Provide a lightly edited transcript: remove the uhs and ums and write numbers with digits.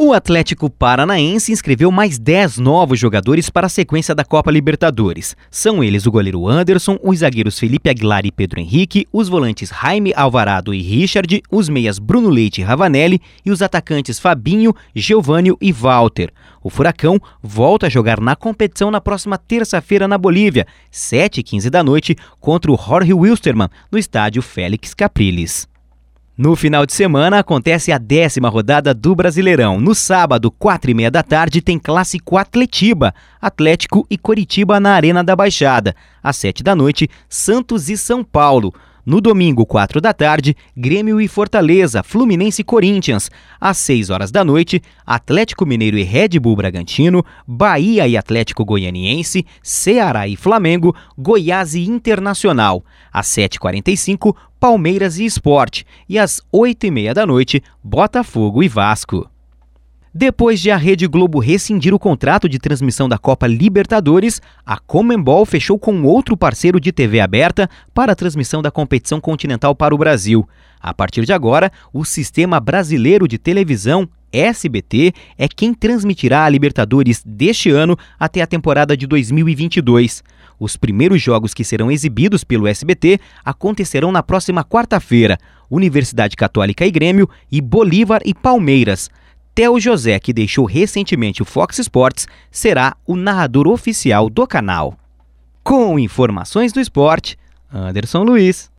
O Atlético Paranaense inscreveu mais 10 novos jogadores para a sequência da Copa Libertadores. São eles o goleiro Anderson, os zagueiros Felipe Aguilar e Pedro Henrique, os volantes Jaime Alvarado e Richard, os meias Bruno Leite e Ravanelli e os atacantes Fabinho, Geovânio e Walter. O Furacão volta a jogar na competição na próxima terça-feira na Bolívia, 7h15 da noite, contra o Jorge Wilstermann, no estádio Félix Capriles. No final de semana, acontece a 10ª rodada do Brasileirão. No sábado, 4h30 da tarde, tem Clássico Atletiba, Atlético e Coritiba na Arena da Baixada. Às 7 da noite, Santos e São Paulo. No domingo, 4 da tarde, Grêmio e Fortaleza, Fluminense e Corinthians. Às 6 horas da noite, Atlético Mineiro e Red Bull Bragantino, Bahia e Atlético Goianiense, Ceará e Flamengo, Goiás e Internacional. Às 7h45, Palmeiras e Sport. E às 8h30 da noite, Botafogo e Vasco. Depois de a Rede Globo rescindir o contrato de transmissão da Copa Libertadores, a Conmebol fechou com outro parceiro de TV aberta para a transmissão da competição continental para o Brasil. A partir de agora, o Sistema Brasileiro de Televisão, SBT, é quem transmitirá a Libertadores deste ano até a temporada de 2022. Os primeiros jogos que serão exibidos pelo SBT acontecerão na próxima quarta-feira: Universidade Católica e Grêmio e Bolívar e Palmeiras. Theo José, que deixou recentemente o Fox Sports, será o narrador oficial do canal. Com informações do esporte, Anderson Luiz.